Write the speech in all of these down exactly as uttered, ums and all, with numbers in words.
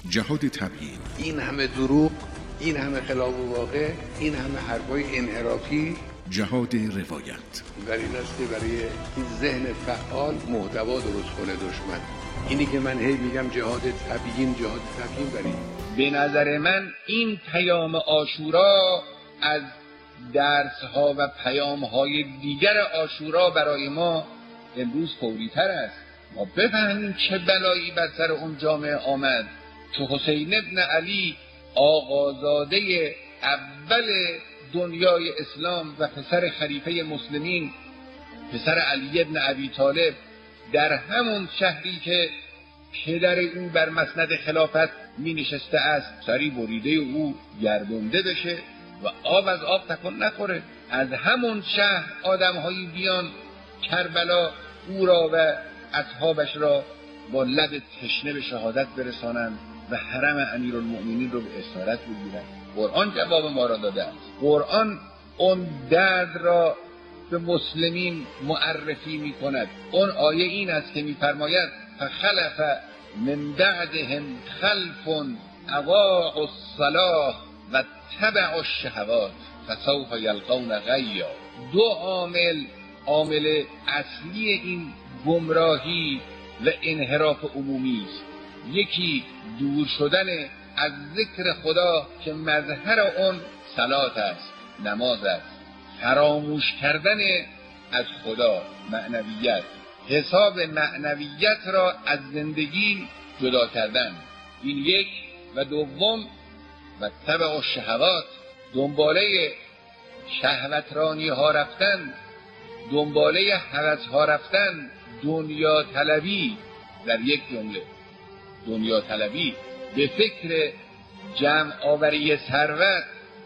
جهاد تبیین. این همه دروغ، این همه خلاف واقع، این همه حرفای انحرافی، جهاد روایت. برای دسته برای این ذهن فعال محتوا درست کنه دشمن. اینی که من هی میگم جهاد تبیین، جهاد تبیین برای به نظر من این پیام عاشورا از درس‌ها و پیام‌های دیگر عاشورا برای ما امروز فوری‌تر است. ما بفهمیم چه بلایی بر سر اون جامعه آمد که حسین ابن علی آقازاده اول دنیای اسلام و پسر خلیفه مسلمین، پسر علی ابن ابی طالب، در همون شهری که پدر او بر مسند خلافت می نشسته است سری بریده او گردنده بشه و آب از آب تکون نخوره. از همون شهر آدم‌هایی بیان کربلا او را و اصحابش را با لب تشنه به شهادت برسانند و حرم امیرالمؤمنین رو به اسارت بگیرند. قرآن جواب ما را داده است. قرآن اون درد را به مسلمین معرفی می کند. اون آیه این است که می فرماید فخلف من بعدهم خلف اضاعوا الصلاة و اتبعوا الشهوات فسوف یلقون غیا. دو عامل عامل اصلی این گمراهی و انحراف عمومی است. یکی دور شدن از ذکر خدا که مظهر اون صلات است، نماز است. فراموش کردن از خدا، معنویت، حساب معنویت را از زندگی جدا کردن. این یک. و دوم و تبع الشهوات، دنباله شهوترانی ها رفتن، دنباله هوس ها رفتن، دنیا طلبی. در یک جمله دنیا طلبی، به فکر جمع آوری ثروت،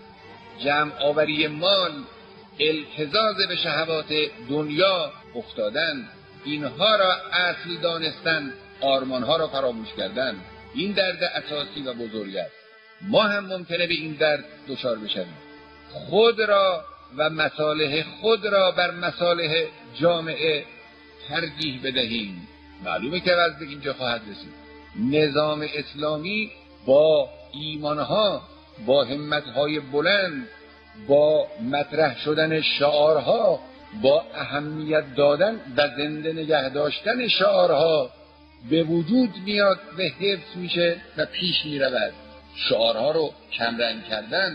جمع آوری مال، التزاز به شهوات دنیا افتادن. اینها را اصل دانستن، آرمانها را فراموش کردن. این درد اساسی و بزرگ است. ما هم ممکنه به این درد دچار بشویم. خود را و مصالح خود را بر مصالح جامعه ترجیح بدهیم. معلومه که وضع اینجا خواهد رسید. نظام اسلامی با ایمانها، با همتهای بلند، با مطرح شدن شعارها، با اهمیت دادن و زنده نگه داشتن شعارها به وجود میاد و حفظ میشه و پیش میرود. شعارها رو کمرنگ کردن،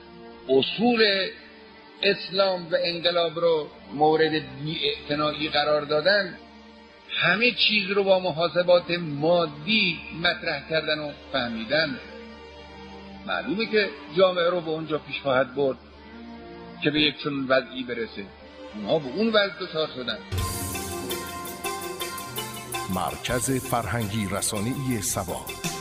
اصول اسلام و انقلاب رو مورد بی‌اعتنایی قرار دادن، همه چیز رو با محاسبات مادی مطرح کردن و فهمیدن. معلومه که جامعه رو به اونجا پیش خواهد برد که به یک چنین وضعی برسه. اونها به اون وضع دچار شدن. مرکز فرهنگی رسانه‌ای سبا.